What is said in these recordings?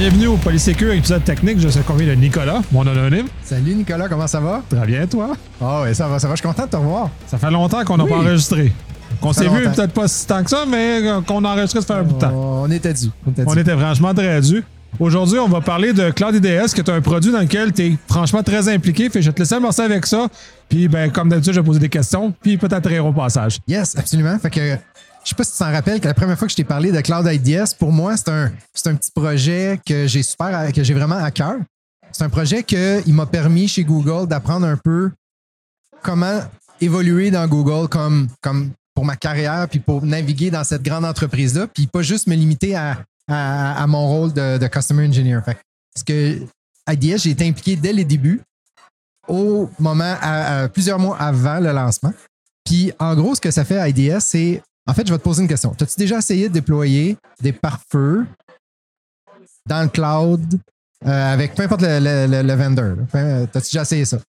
Bienvenue au Polysécure, épisode technique. Je suis accompagné de Nicolas, mon anonyme. Salut Nicolas, comment ça va? Très bien, toi? Ah oui, ça va, je suis content de te revoir. Ça fait longtemps qu'on n'a pas enregistré. Qu'on s'est vu peut-être pas si tant que ça, mais qu'on a enregistré, ça fait un bout de temps. On était dû. On était franchement très dû. Aujourd'hui, on va parler de Cloud IDS, qui est un produit dans lequel tu es franchement très impliqué. Fait que je vais te laisser amorcer avec ça. Puis, comme d'habitude, je vais poser des questions. Puis, peut-être rire au passage. Yes, absolument. Fait que, je sais pas si tu t'en rappelles que la première fois que je t'ai parlé de Cloud IDS, pour moi, c'est un petit projet que j'ai vraiment à cœur. C'est un projet qui m'a permis chez Google d'apprendre un peu comment évoluer dans Google comme pour ma carrière, puis pour naviguer dans cette grande entreprise-là, puis pas juste me limiter à mon rôle de Customer Engineer. Fait parce que IDS, j'ai été impliqué dès les débuts, au moment, plusieurs mois avant le lancement. Puis, en gros, ce que ça fait IDS, c'est... En fait, je vais te poser une question. As-tu déjà essayé de déployer des pare-feux dans le cloud avec peu importe le vendor? T'as-tu déjà essayé ça?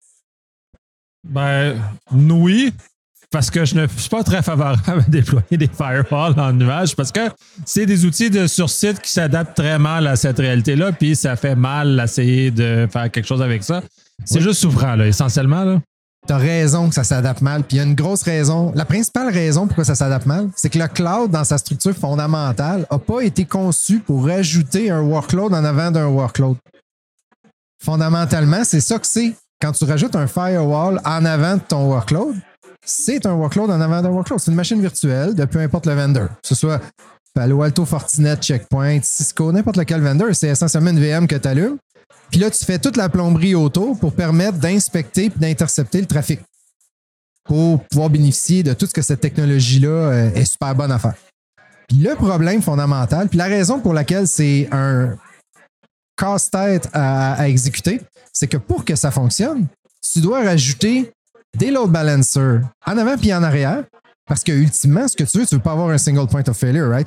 Oui. Parce que je ne suis pas très favorable à déployer des firewalls en nuage parce que c'est des outils sur site qui s'adaptent très mal à cette réalité-là, puis ça fait mal d'essayer de faire quelque chose avec ça. C'est juste souffrant, là, essentiellement. Là. Tu as raison que ça s'adapte mal. Puis il y a une grosse raison. La principale raison pourquoi ça s'adapte mal, c'est que le cloud, dans sa structure fondamentale, n'a pas été conçu pour rajouter un workload en avant d'un workload. Fondamentalement, c'est ça que c'est. Quand tu rajoutes un firewall en avant de ton workload, c'est un workload en avant d'un workload. C'est une machine virtuelle de peu importe le vendor. Que ce soit Palo Alto, Fortinet, Checkpoint, Cisco, n'importe lequel vendor, c'est essentiellement une VM que tu allumes. Puis là, tu fais toute la plomberie autour pour permettre d'inspecter et d'intercepter le trafic pour pouvoir bénéficier de tout ce que cette technologie-là est super bonne à faire. Puis le problème fondamental, puis la raison pour laquelle c'est un casse-tête à exécuter, c'est que pour que ça fonctionne, tu dois rajouter des load balancers en avant puis en arrière parce que ultimement, ce que tu veux pas avoir un single point of failure, right?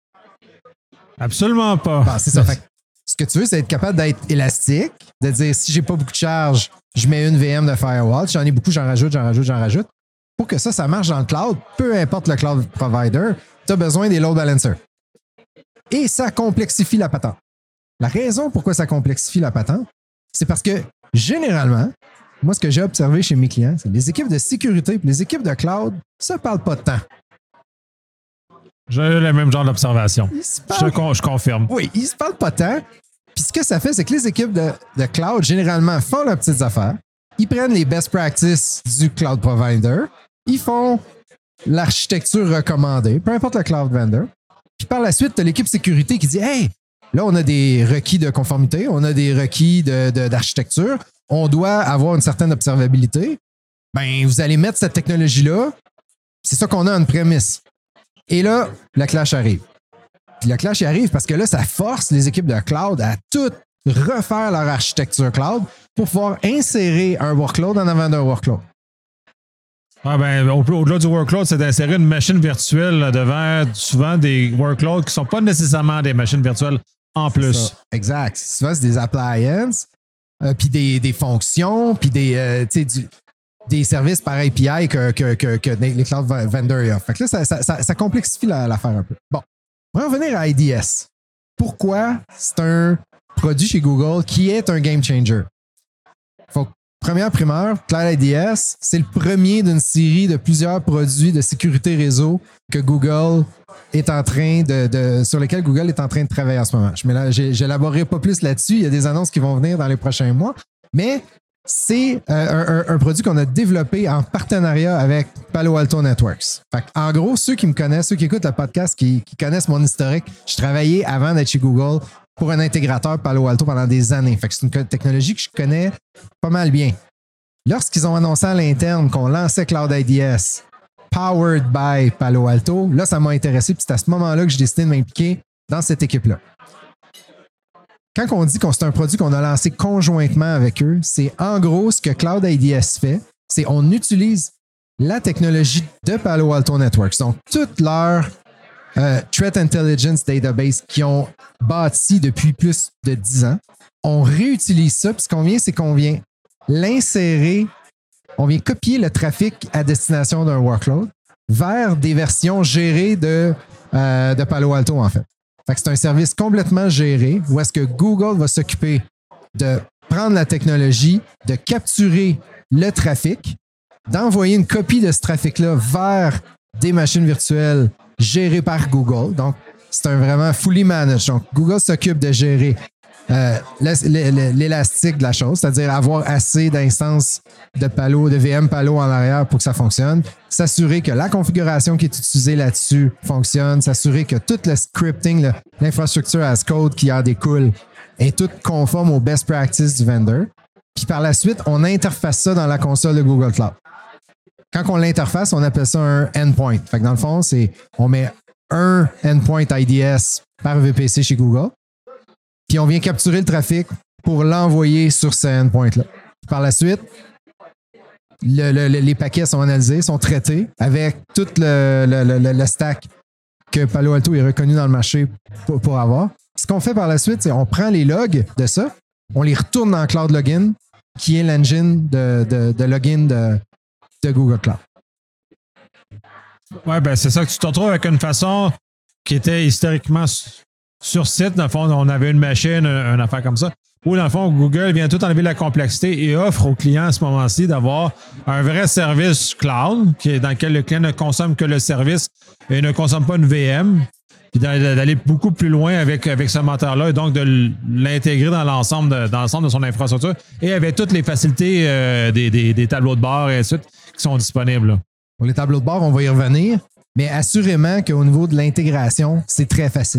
Absolument pas. Bon, c'est ça. Fait, ce que tu veux, c'est être capable d'être élastique, de dire si j'ai pas beaucoup de charge, je mets une VM de firewall. Si j'en ai beaucoup, j'en rajoute. Pour que ça marche dans le cloud, peu importe le cloud provider, tu as besoin des load balancers. Et ça complexifie la patente. La raison pourquoi ça complexifie la patente, c'est parce que généralement, moi, ce que j'ai observé chez mes clients, c'est que les équipes de sécurité et les équipes de cloud, ça ne parle pas de temps. J'ai eu le même genre d'observation. Je confirme. Oui, ils ne se parlent pas tant. Puis ce que ça fait, c'est que les équipes de cloud, généralement, font leurs petites affaires. Ils prennent les best practices du cloud provider. Ils font l'architecture recommandée, peu importe le cloud vendor. Puis par la suite, tu as l'équipe sécurité qui dit « Hey, là, on a des requis de conformité, on a des requis d'architecture. On doit avoir une certaine observabilité. Ben, vous allez mettre cette technologie-là. C'est ça qu'on a en prémisse. » Et là, le clash arrive. Puis le clash arrive parce que là, ça force les équipes de cloud à tout refaire leur architecture cloud pour pouvoir insérer un workload en avant d'un workload. Au-delà du workload, c'est d'insérer une machine virtuelle là, devant souvent des workloads qui ne sont pas nécessairement des machines virtuelles en plus. Exact. Souvent, c'est des appliances, puis des fonctions, puis des services par API que les cloud vendors offrent. Fait que là, ça complexifie l'affaire un peu. Bon, on va revenir à IDS. Pourquoi c'est un produit chez Google qui est un game changer? Première primeur, Cloud IDS, c'est le premier d'une série de plusieurs produits de sécurité réseau que Google est en train sur lesquels Google est en train de travailler en ce moment. Je n'élaborerai pas plus là-dessus. Il y a des annonces qui vont venir dans les prochains mois. Mais c'est un produit qu'on a développé en partenariat avec Palo Alto Networks. En gros, ceux qui me connaissent, ceux qui écoutent le podcast, qui connaissent mon historique, je travaillais avant d'être chez Google pour un intégrateur Palo Alto pendant des années. C'est une technologie que je connais pas mal bien. Lorsqu'ils ont annoncé à l'interne qu'on lançait Cloud IDS powered by Palo Alto, là, ça m'a intéressé. Puis c'est à ce moment-là que j'ai décidé de m'impliquer dans cette équipe-là. Quand on dit que c'est un produit qu'on a lancé conjointement avec eux, c'est en gros ce que Cloud IDS fait, c'est on utilise la technologie de Palo Alto Networks. Donc, toute leur Threat Intelligence Database qu'ils ont bâti depuis plus de 10 ans, on réutilise ça. Puis ce qu'on vient, c'est qu'on vient l'insérer, on vient copier le trafic à destination d'un workload vers des versions gérées de Palo Alto, en fait. Fait que c'est un service complètement géré où est-ce que Google va s'occuper de prendre la technologie, de capturer le trafic, d'envoyer une copie de ce trafic-là vers des machines virtuelles gérées par Google. Donc, c'est un vraiment fully managed. Donc, Google s'occupe de gérer l'élastique de la chose, c'est-à-dire avoir assez d'instances de VM Palo en arrière pour que ça fonctionne, s'assurer que la configuration qui est utilisée là-dessus fonctionne, s'assurer que tout le scripting, l'infrastructure as code qui en découle est tout conforme aux best practices du vendor. Puis par la suite, on interface ça dans la console de Google Cloud. Quand on l'interface, on appelle ça un endpoint. Fait que dans le fond, on met un endpoint IDS par VPC chez Google. Puis on vient capturer le trafic pour l'envoyer sur ce endpoint-là. Par la suite, les paquets sont analysés, sont traités avec tout le stack que Palo Alto est reconnu dans le marché pour avoir. Ce qu'on fait par la suite, c'est on prend les logs de ça, on les retourne dans Cloud Login, qui est l'engine de login de Google Cloud. Oui, ben c'est ça que tu te retrouves avec une façon qui était historiquement sur site. Dans le fond, on avait une machine, une affaire comme ça, où dans le fond, Google vient tout enlever la complexité et offre aux clients à ce moment-ci d'avoir un vrai service cloud dans lequel le client ne consomme que le service et ne consomme pas une VM. Puis d'aller beaucoup plus loin avec ce moteur-là et donc de l'intégrer dans l'ensemble de son infrastructure et avec toutes les facilités des tableaux de bord et ainsi de suite qui sont disponibles. Là. Pour les tableaux de bord, on va y revenir, mais assurément qu'au niveau de l'intégration, c'est très facile.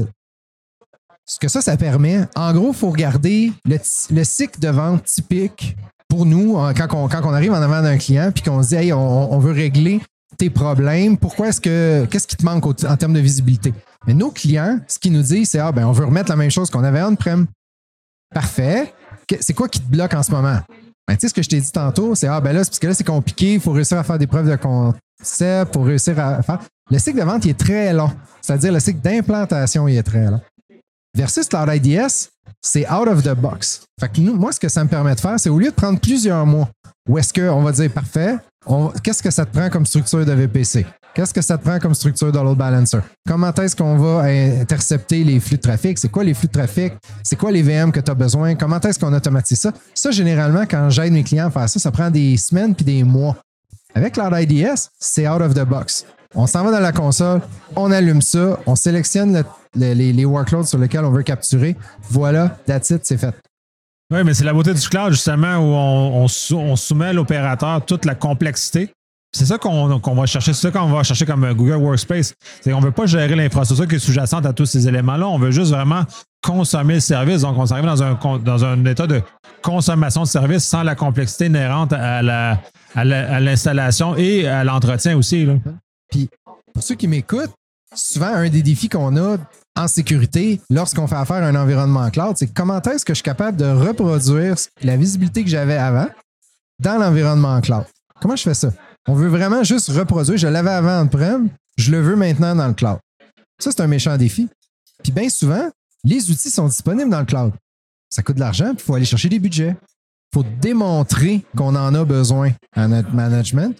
Ce que ça permet, en gros, il faut regarder le cycle de vente typique pour nous quand on arrive en avant d'un client puis qu'on se dit hey, on veut régler tes problèmes. Qu'est-ce qui te manque en termes de visibilité? Mais nos clients, ce qu'ils nous disent, c'est on veut remettre la même chose qu'on avait on-prem. Parfait. C'est quoi qui te bloque en ce moment? Tu sais, ce que je t'ai dit tantôt, c'est là, c'est parce que là, c'est compliqué, il faut réussir à faire des preuves de concept, pour réussir à faire. Le cycle de vente, il est très long. C'est-à-dire, le cycle d'implantation, il est très long. Versus Cloud IDS, c'est out of the box. Fait que moi, ce que ça me permet de faire, c'est au lieu de prendre plusieurs mois, où est-ce qu'on va dire parfait, qu'est-ce que ça te prend comme structure de VPC? Qu'est-ce que ça te prend comme structure de load balancer? Comment est-ce qu'on va intercepter les flux de trafic? C'est quoi les flux de trafic? C'est quoi les VM que tu as besoin? Comment est-ce qu'on automatise ça? Ça, généralement, quand j'aide mes clients à faire ça, ça prend des semaines puis des mois. Avec Cloud IDS, c'est out of the box. On s'en va dans la console, on allume ça, on sélectionne les workloads sur lesquels on veut capturer. Voilà, that's it, c'est fait. Oui, mais c'est la beauté du cloud, justement, où on soumet à l'opérateur toute la complexité. C'est ça qu'on va chercher, c'est ça qu'on va chercher comme Google Workspace. C'est qu'on ne veut pas gérer l'infrastructure qui est sous-jacente à tous ces éléments-là. On veut juste vraiment consommer le service. Donc, on s'arrive dans un état de consommation de service sans la complexité inhérente à l'installation et à l'entretien aussi. Là. Puis, pour ceux qui m'écoutent, souvent, un des défis qu'on a en sécurité lorsqu'on fait affaire à un environnement cloud, c'est comment est-ce que je suis capable de reproduire la visibilité que j'avais avant dans l'environnement cloud. Comment je fais ça? On veut vraiment juste reproduire. Je l'avais avant on-prem, je le veux maintenant dans le cloud. Ça, c'est un méchant défi. Puis bien souvent, les outils sont disponibles dans le cloud. Ça coûte de l'argent, puis il faut aller chercher des budgets. Il faut démontrer qu'on en a besoin à notre management.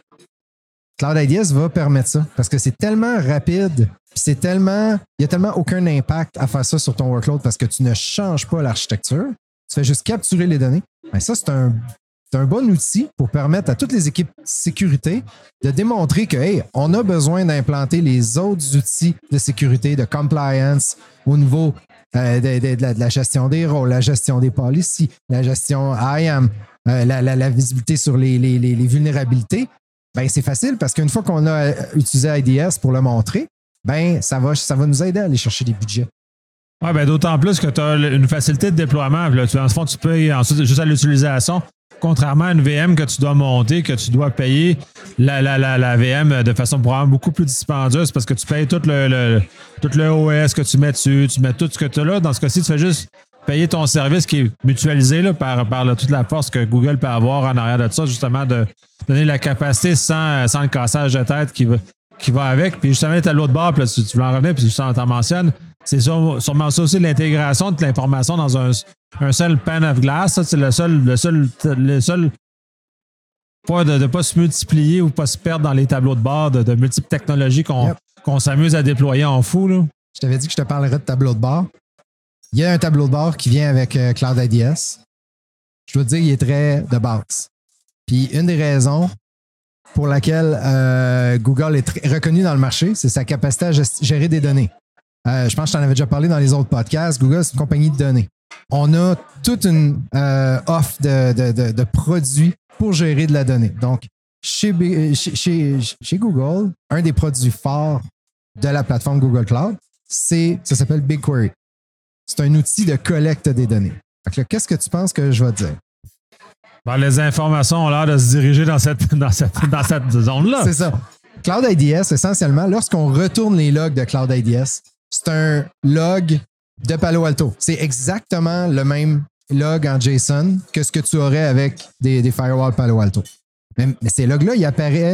Cloud IDS va permettre ça parce que c'est tellement rapide, puis il n'y a tellement aucun impact à faire ça sur ton workload parce que tu ne changes pas l'architecture. Tu fais juste capturer les données. Bien, ça, c'est un bon outil pour permettre à toutes les équipes sécurité de démontrer que, hey, on a besoin d'implanter les autres outils de sécurité, de compliance au niveau de la gestion des rôles, la gestion des policies, la gestion IAM, la visibilité sur les vulnérabilités. Ben, c'est facile parce qu'une fois qu'on a utilisé IDS pour le montrer, ben, ça va nous aider à aller chercher des budgets. Oui, ben, d'autant plus que tu as une facilité de déploiement. Là, en ce fond, tu payes ensuite juste à l'utilisation. Contrairement à une VM que tu dois monter, que tu dois payer la VM de façon probablement beaucoup plus dispendieuse parce que tu payes tout le OS que tu mets dessus, tu mets tout ce que tu as là. Dans ce cas-ci, tu fais juste payer ton service qui est mutualisé là, par toute la force que Google peut avoir en arrière de ça, justement de donner la capacité sans le cassage de tête qui va avec. Puis justement, tu as l'autre bord, puis là, tu veux en revenir, puis justement, tu en mentionnes. C'est sûrement ça aussi l'intégration de l'information dans un seul pane of glass. Ça, c'est le seul point de ne pas se multiplier ou pas se perdre dans les tableaux de bord de multiples technologies qu'on s'amuse à déployer en fou. Là. Je t'avais dit que je te parlerais de tableau de bord. Il y a un tableau de bord qui vient avec Cloud IDS. Je dois te dire, il est très de base. Puis une des raisons pour laquelle Google est reconnu dans le marché, c'est sa capacité à gérer des données. Je pense que je t'en avais déjà parlé dans les autres podcasts. Google, c'est une compagnie de données. On a toute une offre de produits pour gérer de la donnée. Donc, chez Google, un des produits forts de la plateforme Google Cloud, ça s'appelle BigQuery. C'est un outil de collecte des données. Fait que là, qu'est-ce que tu penses que je vais te dire? Ben, les informations ont l'air de se diriger dans cette zone-là. C'est ça. Cloud IDS, essentiellement, lorsqu'on retourne les logs de Cloud IDS, c'est un log de Palo Alto. C'est exactement le même log en JSON que ce que tu aurais avec des firewalls Palo Alto. Mais ces logs-là, il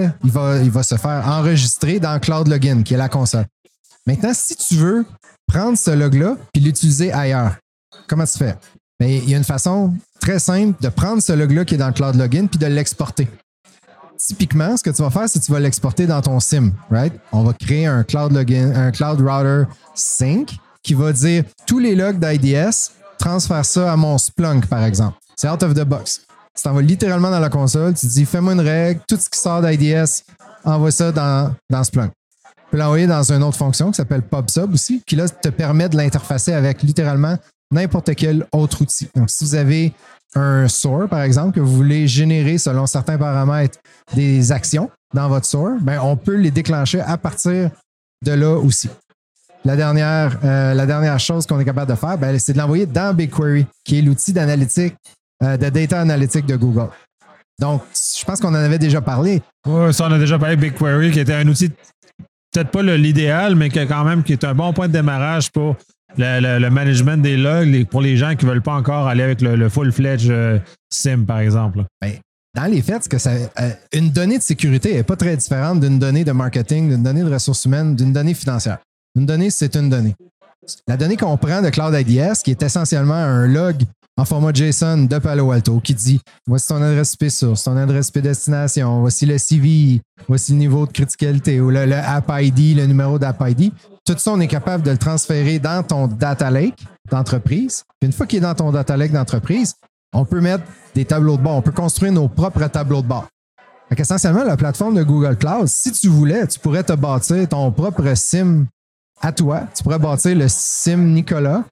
va se faire enregistrer dans Cloud Login, qui est la console. Maintenant, si tu veux prendre ce log-là et l'utiliser ailleurs, comment tu fais? Bien, il y a une façon très simple de prendre ce log-là qui est dans le Cloud Login puis de l'exporter. Typiquement, ce que tu vas faire, c'est que tu vas l'exporter dans ton SIM, right? On va créer un Cloud Login, un Cloud Router Sync qui va dire tous les logs d'IDS, transfère ça à mon Splunk, par exemple. C'est out of the box. Tu t'en vas littéralement dans la console, tu dis fais-moi une règle, tout ce qui sort d'IDS, envoie ça dans Splunk. Tu peux l'envoyer dans une autre fonction qui s'appelle PubSub aussi, qui là te permet de l'interfacer avec littéralement n'importe quel autre outil. Donc, si vous avez un SOAR, par exemple, que vous voulez générer selon certains paramètres des actions dans votre SOAR, bien, on peut les déclencher à partir de là aussi. La dernière chose qu'on est capable de faire, bien, c'est de l'envoyer dans BigQuery, qui est l'outil d'analytique, de data analytique de Google. Donc, je pense qu'on en avait déjà parlé. Oui, ça, on a déjà parlé de BigQuery, qui était un outil, peut-être pas l'idéal, mais qui est un bon point de démarrage pour le management des logs pour les gens qui ne veulent pas encore aller avec le full-fledged SIM, par exemple. Bien, dans les faits, une donnée de sécurité n'est pas très différente d'une donnée de marketing, d'une donnée de ressources humaines, d'une donnée financière. Une donnée, c'est une donnée. La donnée qu'on prend de Cloud IDS, qui est essentiellement un log en format JSON de Palo Alto, qui dit voici ton adresse IP source, ton adresse IP destination, voici le CVE, voici le niveau de criticalité ou le App ID, le numéro d'App ID. Tout ça, on est capable de le transférer dans ton data lake d'entreprise. Puis une fois qu'il est dans ton data lake d'entreprise, on peut mettre des tableaux de bord. On peut construire nos propres tableaux de bord. Fait qu'essentiellement, la plateforme de Google Cloud, si tu voulais, tu pourrais te bâtir ton propre SIM à toi. Tu pourrais bâtir le SIM Nicolas.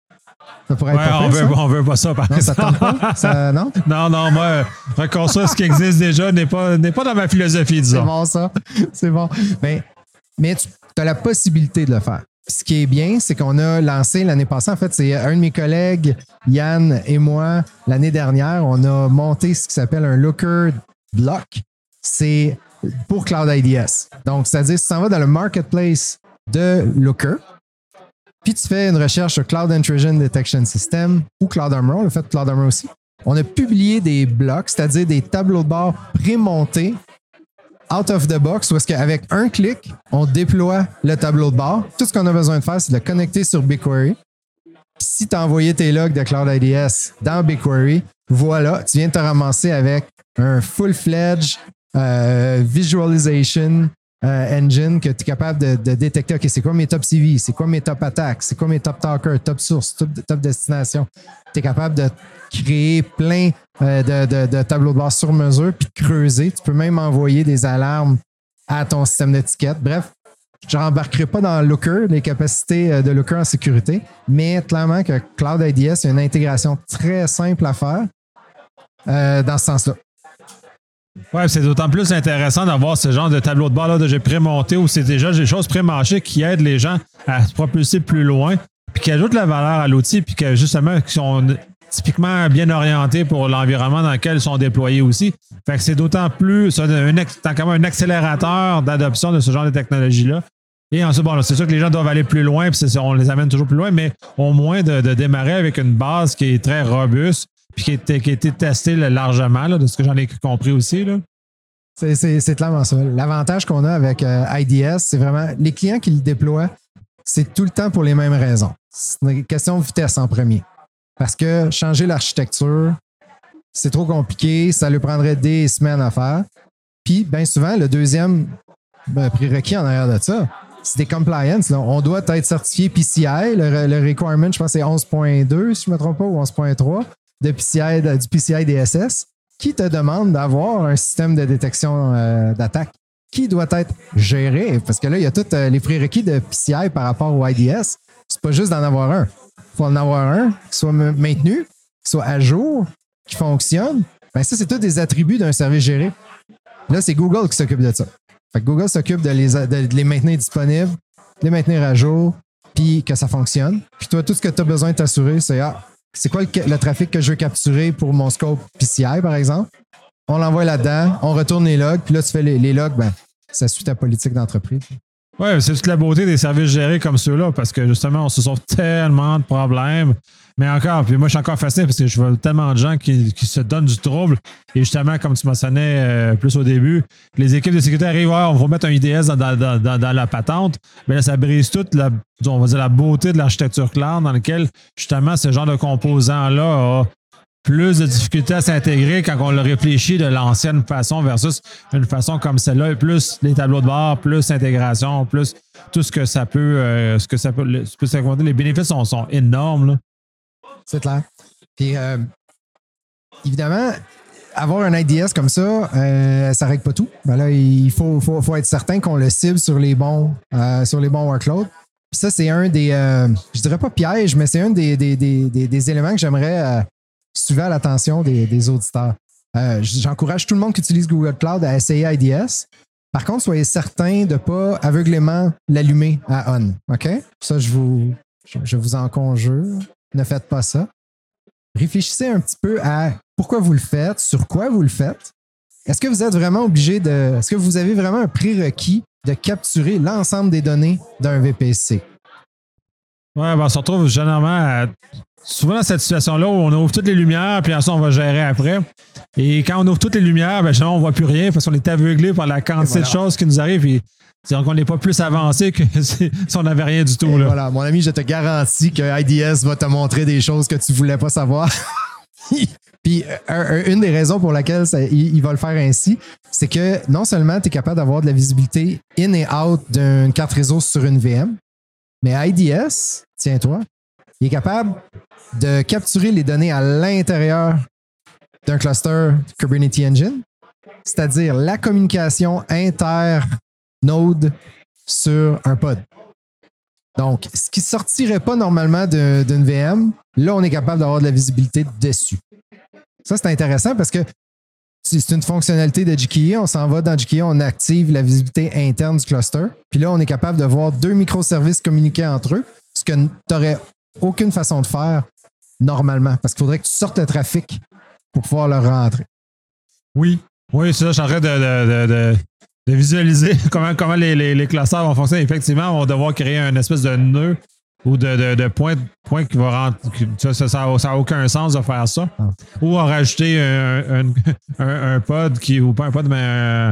Ça pourrait être on veut pas ça, par exemple. Ça tente pas? Non? Non, moi, reconstruire ce qui existe déjà n'est pas dans ma philosophie, disons. C'est bon, ça. C'est bon. Mais tu as la possibilité de le faire. Puis ce qui est bien, c'est qu'on a lancé l'année passée, en fait, c'est un de mes collègues, Yann et moi, l'année dernière, on a monté ce qui s'appelle un Looker Block. C'est pour Cloud IDS. Donc, c'est-à-dire, si tu t'en vas dans le marketplace de Looker, puis tu fais une recherche sur Cloud Intrusion Detection System ou Cloud Armor, le fait de Cloud Armor aussi, on a publié des blocs, c'est-à-dire des tableaux de bord pré-montés out of the box, où est-ce qu'avec un clic, on déploie le tableau de bord. Tout ce qu'on a besoin de faire, c'est de le connecter sur BigQuery. Puis si tu as envoyé tes logs de Cloud IDS dans BigQuery, voilà, tu viens de te ramasser avec un full-fledged visualization engine que tu es capable de détecter, OK, c'est quoi mes top CV, c'est quoi mes top attaques, c'est quoi mes top talkers, top source, top destination. Tu es capable de créer plein de tableaux de bord sur mesure puis de creuser. Tu peux même envoyer des alarmes à ton système d'étiquette. Bref, je n'embarquerai pas dans Looker, les capacités de Looker en sécurité, mais clairement que Cloud IDS, il y a une intégration très simple à faire dans ce sens-là. Oui, c'est d'autant plus intéressant d'avoir ce genre de tableau de bord là, j'ai pré-monté où c'est déjà des choses pré-mâchées qui aident les gens à se propulser plus loin, puis qui ajoutent la valeur à l'outil, puis qui justement qui sont typiquement bien orientés pour l'environnement dans lequel ils sont déployés aussi. Fait que c'est d'autant plus tant qu'à un accélérateur d'adoption de ce genre de technologie-là. Et ensuite, bon, c'est sûr que les gens doivent aller plus loin, puis on les amène toujours plus loin, mais au moins de démarrer avec une base qui est très robuste, puis qui a été testée largement, là, de ce que j'en ai compris aussi. Là. C'est clairement ça. L'avantage qu'on a avec IDS, c'est vraiment les clients qui le déploient, c'est tout le temps pour les mêmes raisons. C'est une question de vitesse en premier. Parce que changer l'architecture, c'est trop compliqué, ça lui prendrait des semaines à faire. Puis, bien souvent, le deuxième prérequis en arrière de ça, c'est des compliance. Là. On doit être certifié PCI. Le requirement, je pense, c'est 11.2, si je ne me trompe pas, ou 11.3 du PCI DSS, qui te demande d'avoir un système de détection d'attaque qui doit être géré. Parce que là, il y a tous les prérequis de PCI par rapport au IDS. C'est pas juste d'en avoir un. Il faut en avoir un qui soit maintenu, qui soit à jour, qui fonctionne. Ben ça, c'est tous des attributs d'un service géré. Là, c'est Google qui s'occupe de ça. Fait que Google s'occupe de les maintenir disponibles, de les maintenir à jour, puis que ça fonctionne. Puis toi, tout ce que tu as besoin de t'assurer, c'est quoi le trafic que je veux capturer pour mon scope PCI, par exemple. On l'envoie là-dedans, on retourne les logs, puis là, tu fais les logs, ben, ça suit ta politique d'entreprise. Oui, c'est toute la beauté des services gérés comme ceux-là, parce que justement, on se sauve tellement de problèmes. Mais encore, puis moi, je suis encore fasciné parce que je vois tellement de gens qui se donnent du trouble. Et justement, comme tu mentionnais plus au début, les équipes de sécurité arrivent, on va mettre un IDS dans la patente. Mais là, ça brise toute on va dire, la beauté de l'architecture cloud dans laquelle, justement, ce genre de composant-là a plus de difficultés à s'intégrer quand on le réfléchit de l'ancienne façon versus une façon comme celle-là, plus les tableaux de bord, plus l'intégration, plus tout ce que ça peut, les bénéfices sont énormes, là. C'est clair. Puis, évidemment, avoir un IDS comme ça, ça ne règle pas tout. Ben là, il faut être certain qu'on le cible sur les bons workloads. Puis ça, c'est un des, je dirais pas piège, mais c'est un des éléments que j'aimerais suivre à l'attention des auditeurs. J'encourage tout le monde qui utilise Google Cloud à essayer IDS. Par contre, soyez certain de ne pas aveuglément l'allumer à on. OK? Ça, je vous en conjure. Ne faites pas ça. Réfléchissez un petit peu à pourquoi vous le faites, sur quoi vous le faites. Est-ce que vous êtes vraiment obligé est-ce que vous avez vraiment un prérequis de capturer l'ensemble des données d'un VPC? Oui, ben, on se retrouve généralement souvent dans cette situation-là où on ouvre toutes les lumières, puis ensuite on va gérer après. Et quand on ouvre toutes les lumières, ben, généralement, on ne voit plus rien parce qu'on est aveuglé par la quantité de choses qui nous arrivent. Et c'est-à-dire qu'on n'est pas plus avancé que si on n'avait rien du tout. Là. Voilà, mon ami, je te garantis que IDS va te montrer des choses que tu ne voulais pas savoir. Puis, une des raisons pour laquelle il va le faire ainsi, c'est que non seulement tu es capable d'avoir de la visibilité in et out d'une carte réseau sur une VM, mais IDS, tiens-toi, il est capable de capturer les données à l'intérieur d'un cluster Kubernetes Engine, c'est-à-dire la communication inter-node sur un pod. Donc, ce qui ne sortirait pas normalement d'une VM, là, on est capable d'avoir de la visibilité dessus. Ça, c'est intéressant parce que c'est une fonctionnalité de GKE. On s'en va dans GKE, on active la visibilité interne du cluster. Puis là, on est capable de voir deux microservices communiquer entre eux, ce que tu n'aurais aucune façon de faire normalement parce qu'il faudrait que tu sortes le trafic pour pouvoir le rentrer. Oui, c'est ça. Je suis en train de visualiser comment les classeurs vont fonctionner. Effectivement, on va devoir créer une espèce de nœud ou de point qui va rentrer. Ça n'a aucun sens de faire ça. Ah. Ou en rajouter un pod ou pas un pod, mais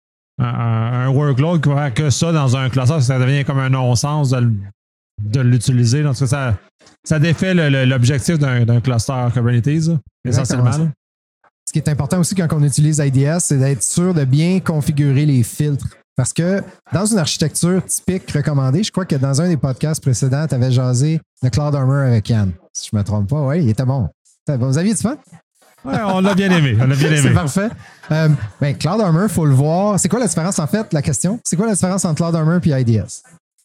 un workload qui va faire que ça dans un classeur. Ça devient comme un non-sens de l'utiliser. Donc, ça défait l'objectif d'un cluster Kubernetes, essentiellement. Ce qui est important aussi quand on utilise IDS, c'est d'être sûr de bien configurer les filtres. Parce que dans une architecture typique recommandée, je crois que dans un des podcasts précédents, tu avais jasé le Cloud Armor avec Yann. Si je ne me trompe pas, oui, il était bon. Vous aviez du fun? Oui, on l'a bien aimé. C'est parfait. Cloud Armor, il faut le voir. C'est quoi la différence, en fait, la question? C'est quoi la différence entre Cloud Armor et IDS?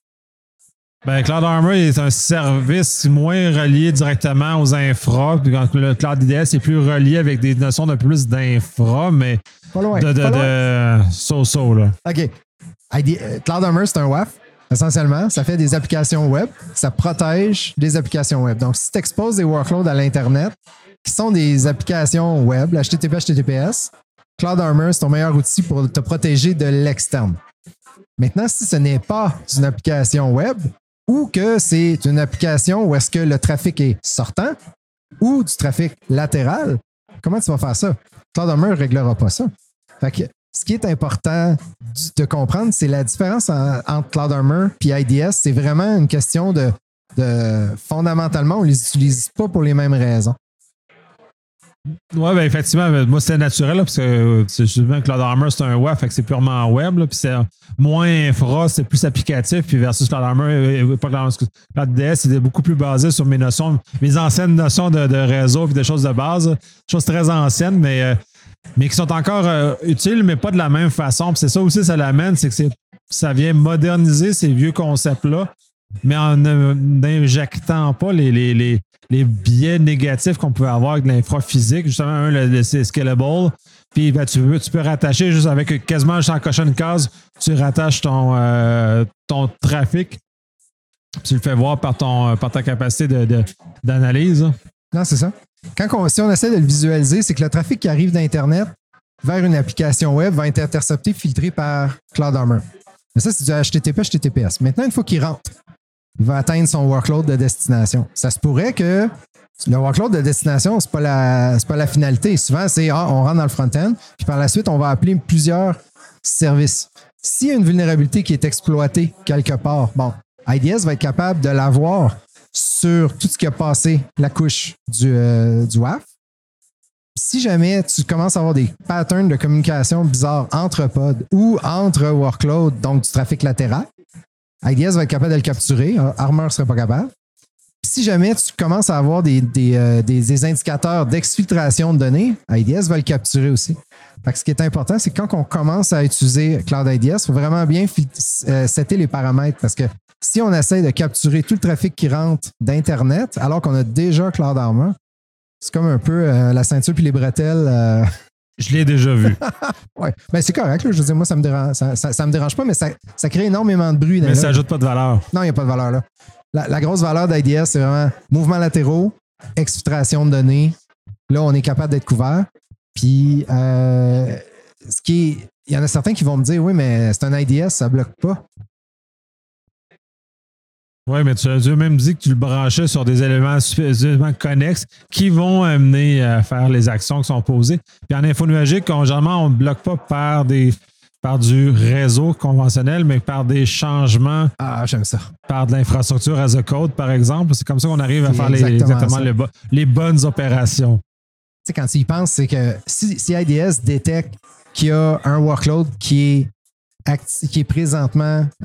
Cloud Armor est un service moins relié directement aux infra. Puis le Cloud IDS est plus relié avec des notions de plus d'infra, mais pas loin, de so-so. Là. OK. Cloud Armor, c'est un WAF, essentiellement. Ça fait des applications web. Ça protège des applications web. Donc, si tu exposes des workloads à l'Internet, qui sont des applications web, HTTP, HTTPS, Cloud Armor, c'est ton meilleur outil pour te protéger de l'externe. Maintenant, si ce n'est pas une application web, ou que c'est une application où est-ce que le trafic est sortant ou du trafic latéral, comment tu vas faire ça? Cloud Armor ne réglera pas ça. Fait que ce qui est important de comprendre, c'est la différence entre Cloud Armor et IDS. C'est vraiment une question de fondamentalement, on ne les utilise pas pour les mêmes raisons. Oui, ben effectivement, moi, c'est naturel, là, parce que justement, Cloud Armor, c'est un web, fait que c'est purement web, là, puis c'est moins infra, c'est plus applicatif, puis versus Cloud Armor, Cloud DS, c'est beaucoup plus basé sur mes notions, mes anciennes notions de réseau et de choses de base, choses très anciennes, mais qui sont encore utiles, mais pas de la même façon. Puis c'est ça aussi, ça l'amène, c'est que ça vient moderniser ces vieux concepts-là, mais en n'injectant pas les biais négatifs qu'on peut avoir avec l'infra physique. Justement, c'est scalable. Puis ben, tu peux rattacher juste avec quasiment juste en cochant une case, tu rattaches ton trafic. Tu le fais voir par ta capacité d'analyse. Non, c'est ça. Si on essaie de le visualiser, c'est que le trafic qui arrive d'Internet vers une application web va être intercepté, filtré par Cloud Armor. Mais ça, c'est du HTTP, HTTPS. Maintenant, une fois qu'il rentre, il va atteindre son workload de destination. Ça se pourrait que le workload de destination, c'est pas la finalité. Souvent, c'est on rentre dans le front-end, puis par la suite, on va appeler plusieurs services. S'il y a une vulnérabilité qui est exploitée quelque part, bon, IDS va être capable de l'avoir sur tout ce qui a passé la couche du WAF. Si jamais tu commences à avoir des patterns de communication bizarres entre pods ou entre workloads, donc du trafic latéral, IDS va être capable de le capturer. Armor ne serait pas capable. Si jamais tu commences à avoir des indicateurs d'exfiltration de données, IDS va le capturer aussi. Fait que ce qui est important, c'est que quand on commence à utiliser Cloud IDS, il faut vraiment bien setter les paramètres parce que si on essaie de capturer tout le trafic qui rentre d'Internet alors qu'on a déjà Cloud Armor, c'est comme un peu la ceinture puis les bretelles. Je l'ai déjà vu. Oui, ben, c'est correct. Là. Je veux dire, moi, ça me dérange pas, mais ça crée énormément de bruit. Mais ça n'ajoute pas de valeur. Non, il n'y a pas de valeur là. La grosse valeur d'IDS, c'est vraiment mouvements latéraux, exfiltration de données. Là, on est capable d'être couvert. Puis, il y en a certains qui vont me dire, oui, mais c'est un IDS, ça ne bloque pas. Oui, mais tu as même dit que tu le branchais sur des éléments suffisamment connexes qui vont amener à faire les actions qui sont posées. Puis en info nuagique, généralement, on ne bloque pas par du réseau conventionnel, mais par des changements. Ah, j'aime ça. Par de l'infrastructure as a code, par exemple. C'est comme ça qu'on arrive à faire les bonnes opérations. Tu sais, quand tu y penses, c'est que si IDS détecte qu'il y a un workload qui est présentement, qu'il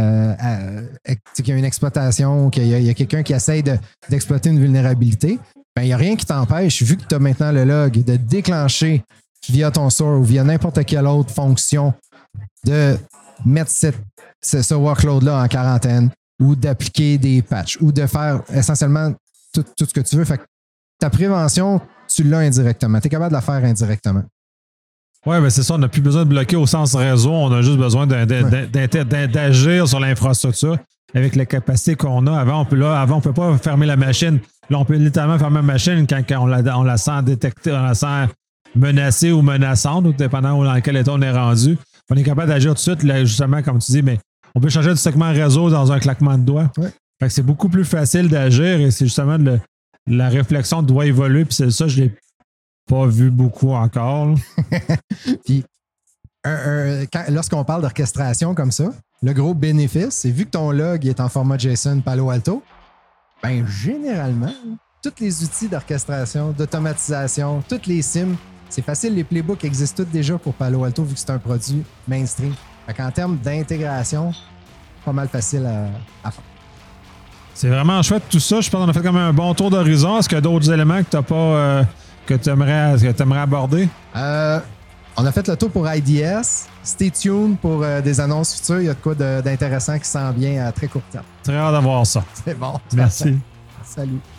y a une exploitation, qu'il y a quelqu'un qui essaie d'exploiter une vulnérabilité, ben, il n'y a rien qui t'empêche, vu que tu as maintenant le log, de déclencher via ton SOAR ou via n'importe quelle autre fonction de mettre ce workload-là en quarantaine ou d'appliquer des patchs ou de faire essentiellement tout ce que tu veux. Fait que ta prévention, tu l'as indirectement. Tu es capable de la faire indirectement. Oui, mais c'est ça, on n'a plus besoin de bloquer au sens réseau, on a juste besoin d'agir sur l'infrastructure avec les capacités qu'on a. Avant, on ne peut pas fermer la machine. Là, on peut littéralement fermer la machine quand on la sent détectée, on la sent menacée ou menaçante, ou dépendant dans quel état on est rendu. On est capable d'agir tout de suite, là, justement, comme tu dis, mais on peut changer de segment réseau dans un claquement de doigts. Ouais. Fait que c'est beaucoup plus facile d'agir et c'est justement la réflexion doit évoluer, puis c'est ça, je l'ai pas vu beaucoup encore. Puis, lorsqu'on parle d'orchestration comme ça, le gros bénéfice, c'est vu que ton log est en format JSON Palo Alto, ben généralement, tous les outils d'orchestration, d'automatisation, toutes les SIM, c'est facile, les playbooks existent tous déjà pour Palo Alto vu que c'est un produit mainstream. Fait qu'en termes d'intégration, pas mal facile à faire. C'est vraiment chouette tout ça. Je pense qu'on a fait comme un bon tour d'horizon. Est-ce qu'il y a d'autres éléments que tu n'as pas... que tu aimerais aborder? On a fait le tour pour IDS. Stay tuned pour des annonces futures. Il y a de quoi d'intéressant qui s'en vient à très court terme. Très hâte d'avoir ça. C'est bon. Merci. Salut.